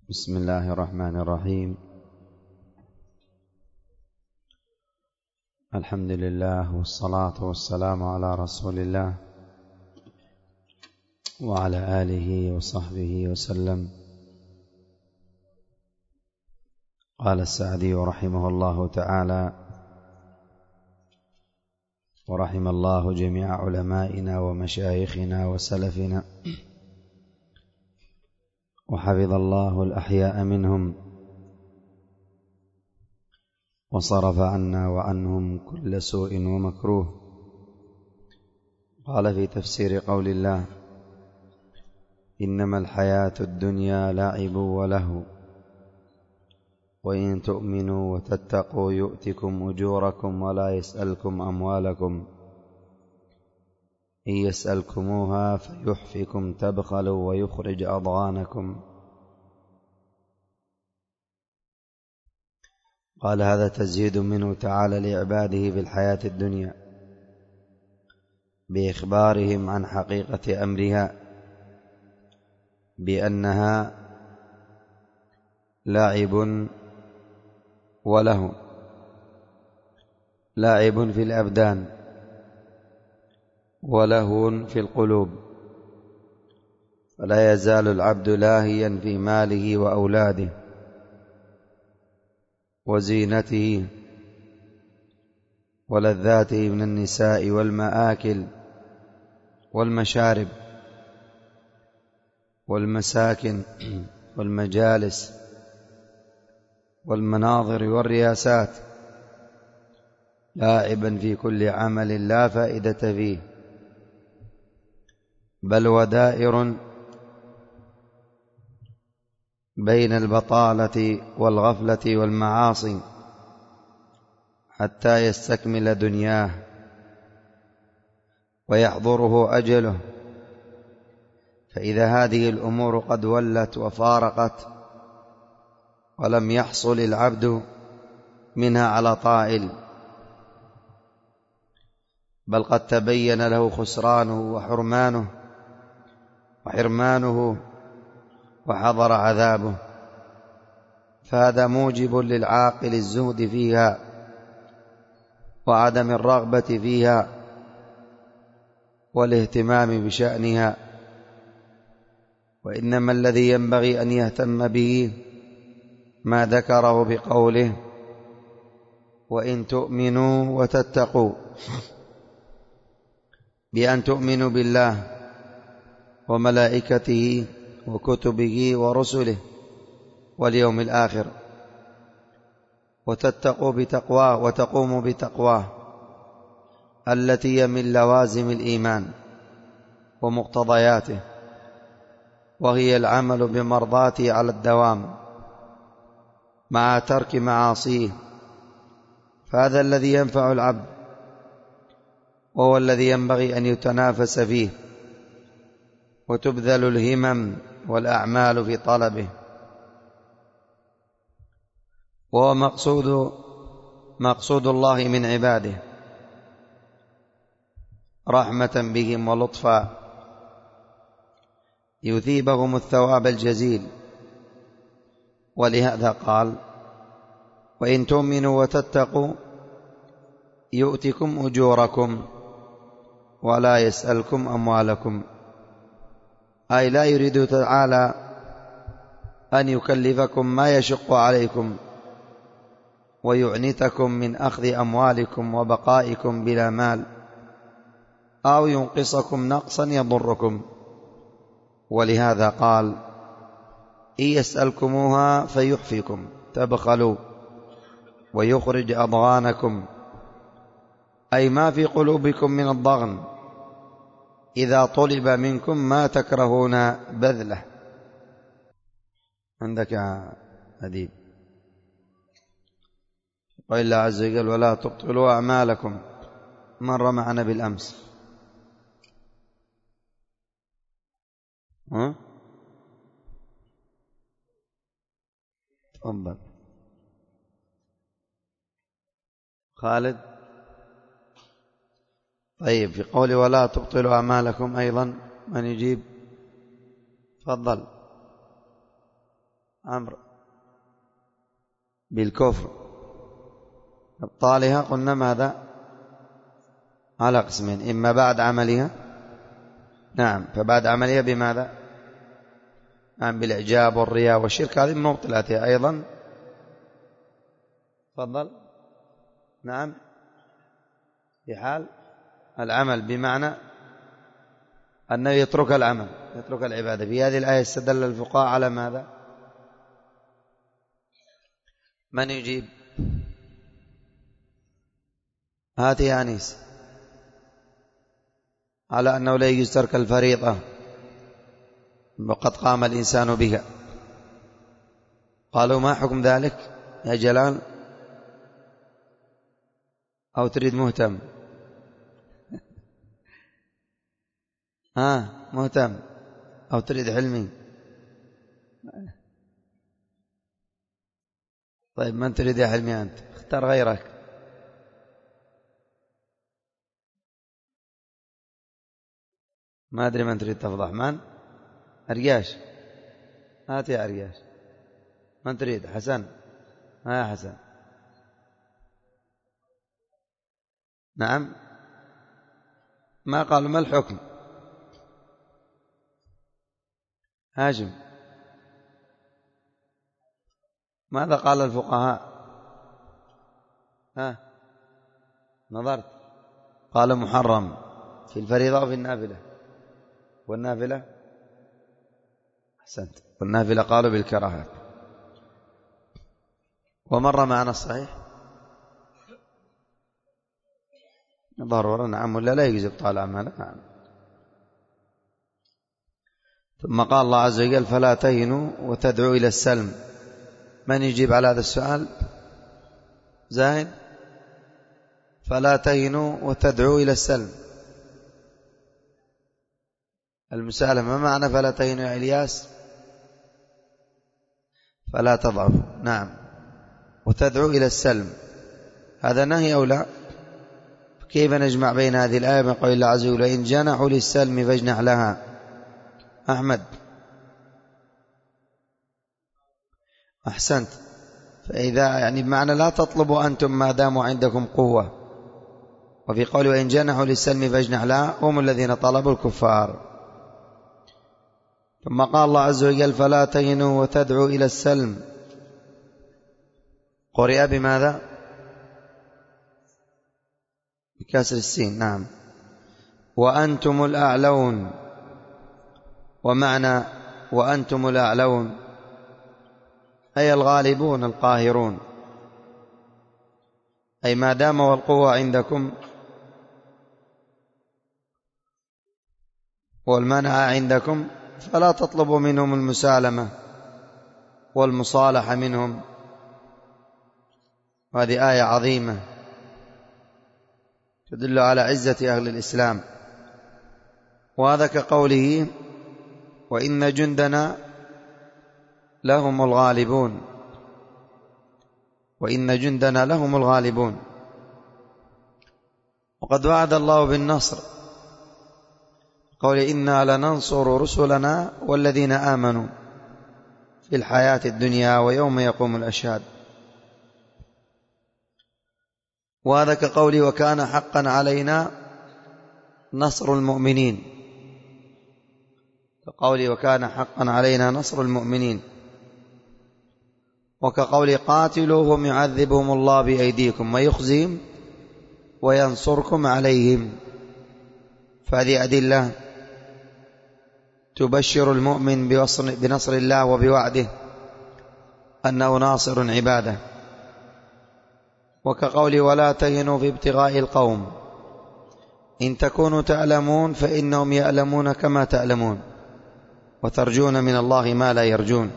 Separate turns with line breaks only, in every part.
بسم الله الرحمن الرحيم. الحمد لله والصلاة والسلام على رسول الله وعلى آله وصحبه وسلم. قال السعدي رحمه الله تعالى: ورحم الله جميع علمائنا ومشايخنا وسلفنا، وحفظ الله الأحياء منهم، وصرف عنا وعنهم كل سوء ومكروه. قال في تفسير قول الله: إنما الحياة الدنيا لعب ولهو، وإن تؤمنوا وتتقوا يؤتكم أجوركم ولا يسألكم أموالكم، إن يسألكموها فيحفكم تبخلوا ويخرج أضغانكم. قال: هذا تزهيد منه تعالى لعباده في الحياة الدنيا بإخبارهم عن حقيقة أمرها، بأنها لعب ولهو، لعب في الأبدان ولهو في القلوب، فلا يزال العبد لاهيا في ماله وأولاده وزينته ولذاته من النساء والمآكل والمشارب والمساكن والمجالس والمناظر والرياسات، لاعبا في كل عمل لا فائدة فيه، بل ودائر بين البطالة والغفلة والمعاصي حتى يستكمل دنياه ويحضره أجله. فإذا هذه الأمور قد ولت وفارقت ولم يحصل العبد منها على طائل، بل قد تبين له خسرانه وحرمانه وحضر عذابه، فهذا موجب للعاقل الزهد فيها وعدم الرغبة فيها والاهتمام بشأنها. وإنما الذي ينبغي أن يهتم به ما ذكره بقوله: وإن تؤمنوا وتتقوا، بأن تؤمنوا بالله وملائكته وكتبه ورسله واليوم الآخر، وتتقوا بتقواه وتقوموا بتقواه التي هي من لوازم الإيمان ومقتضياته، وهي العمل بمرضاته على الدوام مع ترك معاصيه. فهذا الذي ينفع العبد، وهو الذي ينبغي أن يتنافس فيه وتبذل الهمم والأعمال في طلبه، وهو مقصود الله من عباده رحمة بهم ولطفا، يثيبهم الثواب الجزيل. ولهذا قال: وإن تؤمنوا وتتقوا يؤتكم أجوركم ولا يسألكم أموالكم، أي لا يريد تعالى أن يكلفكم ما يشق عليكم ويعنتكم من أخذ أموالكم وبقائكم بلا مال، أو ينقصكم نقصا يضركم. ولهذا قال: إن يسألكموها فيحفكم تبخلوا ويخرج أضغانكم، أي ما في قلوبكم من الضغن إذا طلب منكم ما تكرهون بذله. عندك يا أديب. قال الله عز وجل: ولا تبطلوا أعمالكم، مر معنا بالأمس. تفضل خالد. طيب، في قول ولا تبطلوا أعمالكم أيضا من يجيب؟ تفضل. عمرو بالكفر إبطالها قلنا ماذا؟ على قسمين، إما بعد عملها، نعم، فبعد عملها بماذا؟ نعم، بالإعجاب والرياء والشرك، هذه من مبطلاتها أيضا. تفضل. نعم، في حال العمل، بمعنى أنه يترك العمل، يترك العبادة. في هذه الآية استدل الفقهاء على ماذا؟ من يجيب؟ هات يا أنيس. على أنه لا يجوز ترك الفريضة وقد قام الإنسان بها. قالوا ما حكم ذلك يا جلال؟ أو تريد مهتم؟ مهتم أو تريد حلمي؟ طيب من تريد يا حلمي أنت؟ اختار غيرك. ما أدري من تريد تفضح. من؟ أرياش. هات يا أرياش. من تريد؟ حسن. يا حسن. نعم، ما قالوا ما الحكم. هاشم، ماذا قال الفقهاء؟ نظرت. قال محرم في الفريضة وفي النافلة. والنافلة؟ أحسنت، والنافلة قالوا بالكراهة. ومر معنا الصحيح ضرورة، نعم، ولا لا يجوز إبطال أعماله. نعم. ثم قال الله عز وجل فلا تهنوا وتدعوا إلى السلم. من يجيب على هذا السؤال؟ زاهد. فلا تهنوا وتدعوا إلى السلم، المسالمة. ما معنى فلا تهنوا يا إلياس؟ فلا تضعفوا. نعم، وتدعوا إلى السلم، هذا نهي أو لا؟ كيف نجمع بين هذه الآية من قول الله عز وجل إن جنحوا للسلم فاجنح لها؟ أحمد، أحسنت. فإذا يعني بمعنى لا تطلبوا أنتم ما داموا عندكم قوة. وفي قول وإن جنحوا للسلم فاجنح لها هم الذين طلبوا الكفار. ثم قال الله عز وجل فلا تهنوا وتدعوا إلى السلم، قرئ بماذا؟ بكسر السين. نعم. وأنتم الأعلون. ومعنى وأنتم الأعلون أي الغالبون القاهرون، أي ما دام والقوة عندكم والمنع عندكم فلا تطلبوا منهم المسالمة والمصالحة منهم. هذه آية عظيمة تدل على عزة أهل الإسلام. وهذا كقوله وإن جندنا لهم الغالبون. وإن جندنا لهم الغالبون. وقد وعد الله بالنصر، قول إنا لننصر رسلنا والذين آمنوا في الحياة الدنيا ويوم يقوم الأشهاد. وهذا كقوله وكان حقا علينا نصر المؤمنين، كقوله وكان حقا علينا نصر المؤمنين. وكقوله قاتلوهم يعذبهم الله بأيديكم ويخزيهم وينصركم عليهم. فهذه أدلة تبشر المؤمن بنصر الله وبوعده أنه ناصر عباده. وكقوله ولا تهنوا في ابتغاء القوم إن تكونوا تعلمون فإنهم يعلمون كما تعلمون وترجون من الله ما لا يرجون.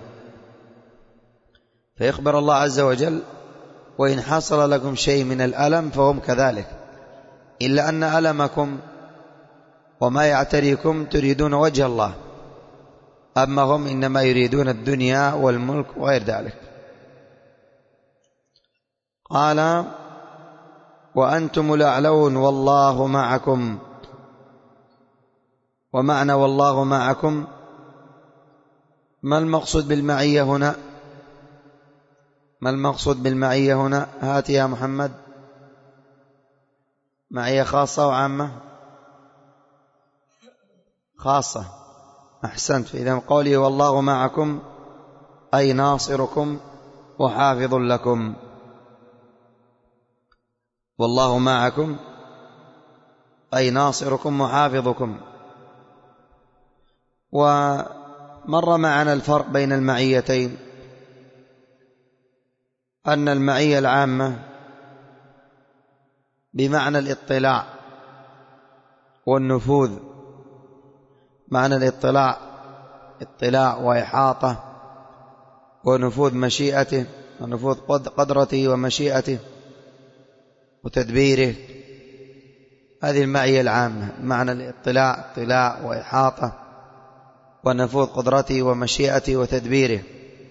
فيخبر الله عز وجل وإن حصل لكم شيء من الألم فهم كذلك، إلا أن ألمكم وما يعتريكم تريدون وجه الله، أما هم إنما يريدون الدنيا والملك وغير ذلك. قال وأنتم الأعلون والله معكم. ومعنى والله معكم ما المقصود بالمعية هنا؟ ما المقصود بالمعية هنا؟ هات يا محمد. معية خاصة وعامة؟ خاصة. أحسنت. إذا قولي والله معكم أي ناصركم وحافظ لكم. والله معكم أي ناصركم وحافظكم. ومر معنا الفرق بين المعيتين، أن المعية العامة بمعنى الاطلاع والنفوذ. معنى الاطلاع اطلاع وإحاطة ونفوذ مشيئته ونفوذ قدرته ومشيئته وتدبيره. هذه المعية العامة، معنى الاطلاع اطلاع وإحاطة ونفوذ قدرته ومشيئته وتدبيره.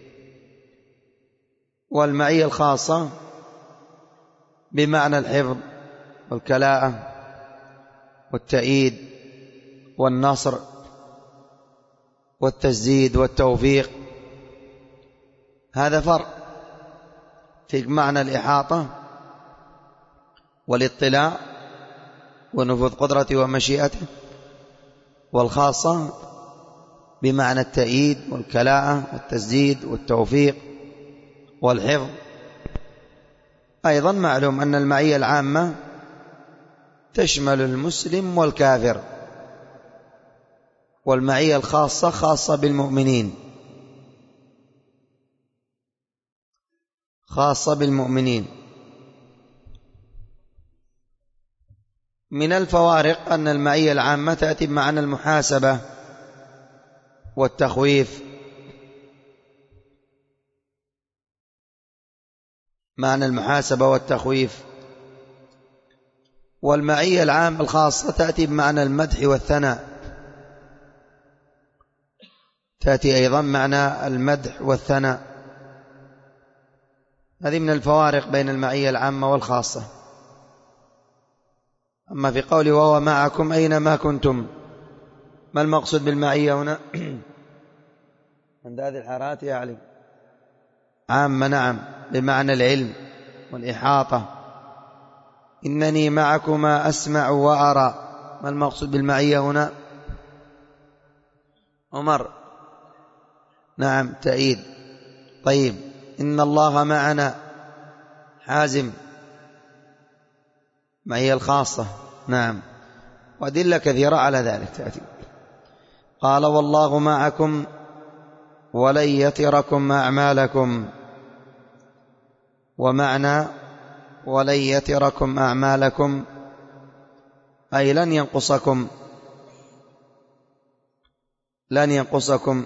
والمعية الخاصة بمعنى الحفظ والكلاءة والتأييد والنصر والتسديد والتوفيق. هذا فرق في معنى الإحاطة والاطلاع ونفوذ قدرته ومشيئته، والخاصة بمعنى التأييد والكلاءة والتسديد والتوفيق والحفظ. أيضا معلوم أن المعية العامة تشمل المسلم والكافر، والمعية الخاصة خاصة بالمؤمنين، خاصة بالمؤمنين. من الفوارق أن المعية العامة تأتي بمعنى المحاسبة والتخويف، معنى المحاسبة والتخويف. والمعية العامة الخاصة تأتي بمعنى المدح والثناء، تأتي أيضا معنى المدح والثناء. هذه من الفوارق بين المعية العامة والخاصة. أما في قوله وهو معكم أينما كنتم، ما المقصود بالمعية هنا؟ عند هذه الحالات يا علي عامة. نعم، بمعنى العلم والإحاطة. إنني معكما أسمع وأرى، ما المقصود بالمعية هنا؟ عمر. نعم، تأييد. طيب، إن الله معنا. حازم. معية الخاصة. نعم، وأدلة كثيرة على ذلك تأتي. قال والله معكم ولن يتركم أعمالكم، ومعنى ولن يتركم أعمالكم أي لن ينقصكم، لن ينقصكم.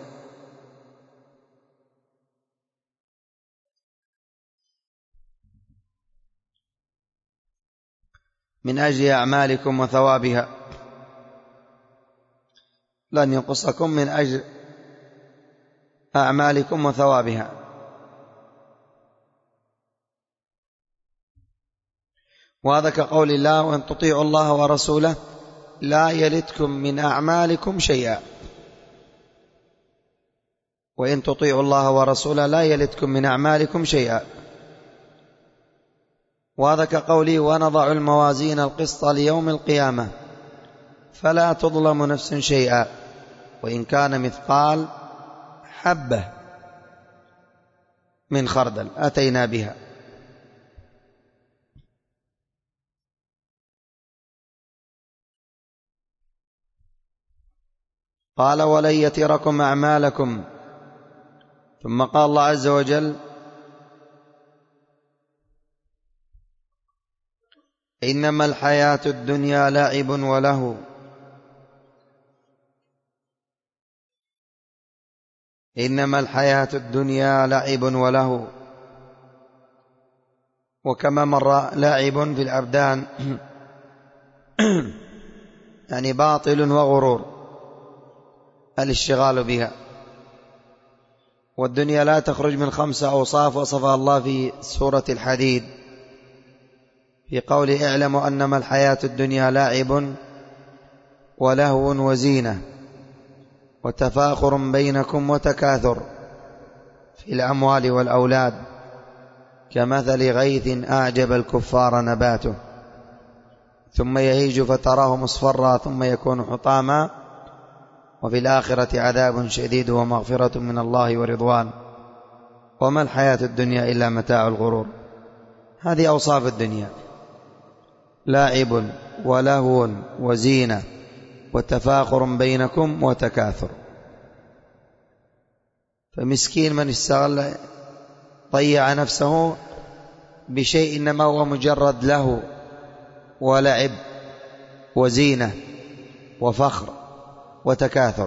من أجل أعمالكم وثوابها، لن ينقصكم من أجل أعمالكم وثوابها. وهذا كقول الله وإن تطيعوا الله ورسوله لا يلتكم من أعمالكم شيئا. وإن تطيعوا الله ورسوله لا يلتكم من أعمالكم شيئا. وهذا كقوله ونضع الموازين القسط ليوم القيامة فلا تظلم نفس شيئا وإن كان مثقال حبة من خردل أتينا بها. قال ولن يتركم أعمالكم. ثم قال الله عز وجل إنما الحياة الدنيا لعب وله. إنما الحياة الدنيا لعب وله. وكما مر لعب في الأبدان يعني باطل وغرور الاشتغال بها. والدنيا لا تخرج من 5 أوصاف وصفها الله في سورة الحديد في قوله اعلموا أنما الحياة الدنيا لعب ولهو وزينة وتفاخر بينكم وتكاثر في الأموال والأولاد كمثل غيث أعجب الكفار نباته ثم يهيج فتراه مصفرا ثم يكون حطاما وفي الآخرة عذاب شديد ومغفرة من الله ورضوان وما الحياة الدنيا إلا متاع الغرور. هذه أوصاف الدنيا: لاعب ولهو وزينة وتفاخر بينكم وتكاثر. فمسكين من استغل ضيع نفسه بشيء إنما هو مجرد له ولعب وزينة وفخر وتكاثر.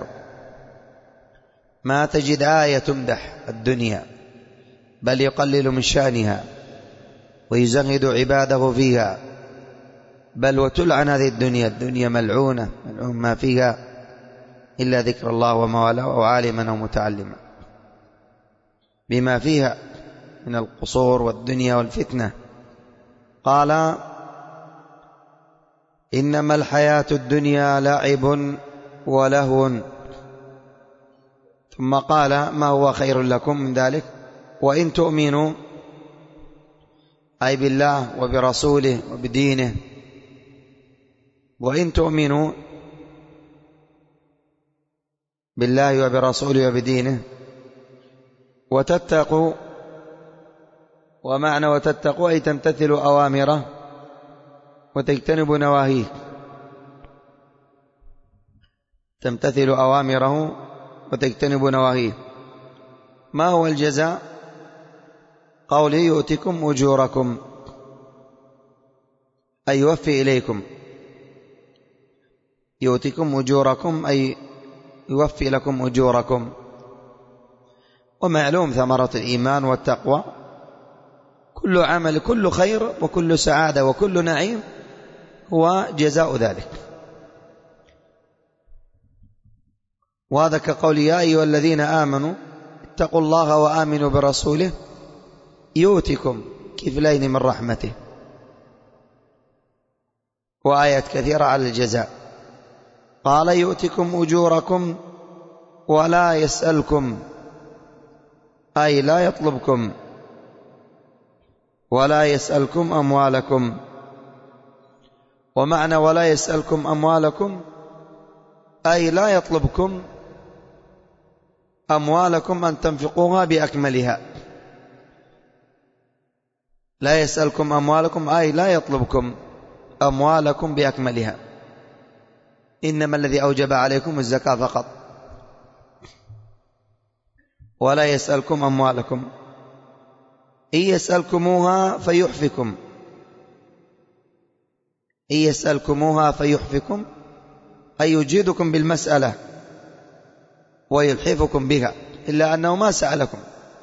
ما تجد آية تمدح الدنيا بل يقلل من شأنها ويزهد عباده فيها، بل وتلعن هذه الدنيا ملعونة ملعون ما فيها إلا ذكر الله وما والاه أو عالما أو متعلما بما فيها من القصور والدنيا والفتنة. قال: إنما الحياة الدنيا لعب ولهو. ثم قال: ما هو خير لكم من ذلك؟ وإن تؤمنوا، أي بالله وبرسوله وبدينه، وإن تؤمنوا بالله وبرسوله وبدينه وتتقوا. ومعنى وتتقوا أي تمتثلوا أوامره وتجتنبوا نواهيه، تمتثلوا أوامره وتجتنبوا نواهيه. ما هو الجزاء؟ قوله: يؤتكم أجوركم، أي يوفي إليكم. يؤتكم أجوركم أي يوفي لكم أجوركم. ومعلوم ثمرة الإيمان والتقوى كل عمل، كل خير وكل سعادة وكل نعيم هو جزاء ذلك. وهذا كقول: يا أيها الذين آمنوا اتقوا الله وآمنوا برسوله يؤتكم كفلين من رحمته. وآيات كثيرة على الجزاء. قال: يؤتكم أجوركم ولا يسألكم، أي لا يطلبكم، ولا يسألكم أموالكم. ومعنى ولا يسألكم أموالكم أي لا يطلبكم أموالكم أن تنفقوها بأكملها. لا يسألكم أموالكم أي لا يطلبكم أموالكم بأكملها، إنما الذي أوجب عليكم الزكاة فقط. ولا يسألكم أموالكم، إن يسألكموها فيحفكم، إن يسألكموها فيحفكم أي يجيدكم بالمسألة ويلحفكم بها، إلا أنه ما سألكم.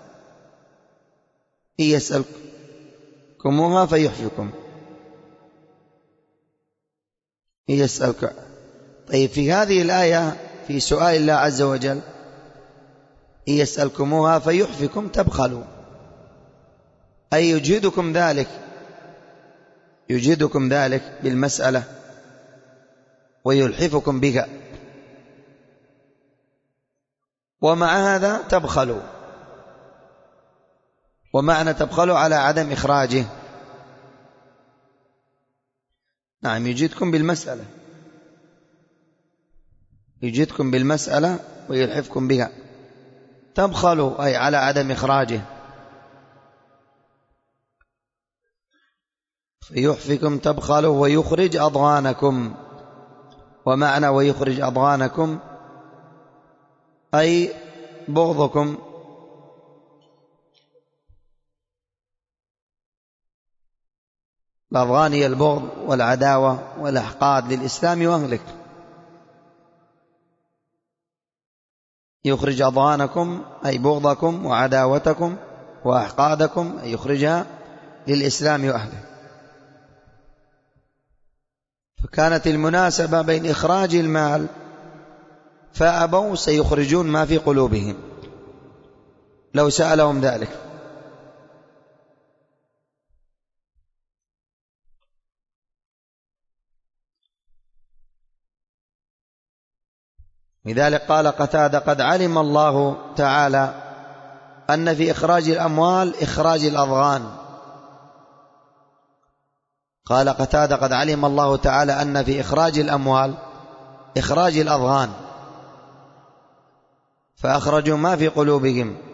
إن يسألكموها فيحفكم، إن يسألك. طيب، في هذه الآية في سؤال الله عز وجل: إن يسألكموها فيحفكم تبخلوا، أي يجيدكم ذلك، يجيدكم ذلك بالمسألة ويلحفكم بها. ومع هذا تبخلوا. ومعنى تبخلوا على عدم إخراجه. نعم، يجيدكم بالمسألة، يجيدكم بالمسألة ويلحفكم بها. تبخلوا أي على عدم إخراجه. فيحفكم تبخلوا ويخرج أضغانكم. ومعنى ويخرج أضغانكم أي بغضكم. الأضغان هي البغض والعداوة والأحقاد للإسلام وأهله. يخرج أضغانكم أي بغضكم وعداوتكم وأحقادكم، أي يخرجها للإسلام وأهله. فكانت المناسبة بين إخراج المال فأبوا سيخرجون ما في قلوبهم لو سألهم ذلك. لذلك قال قتادة: قد علم الله تعالى أن في إخراج الأموال إخراج الأضغان، قال قتادة قد علم الله تعالى أن في إخراج الأموال إخراج الأضغان، فأخرجوا ما في قلوبهم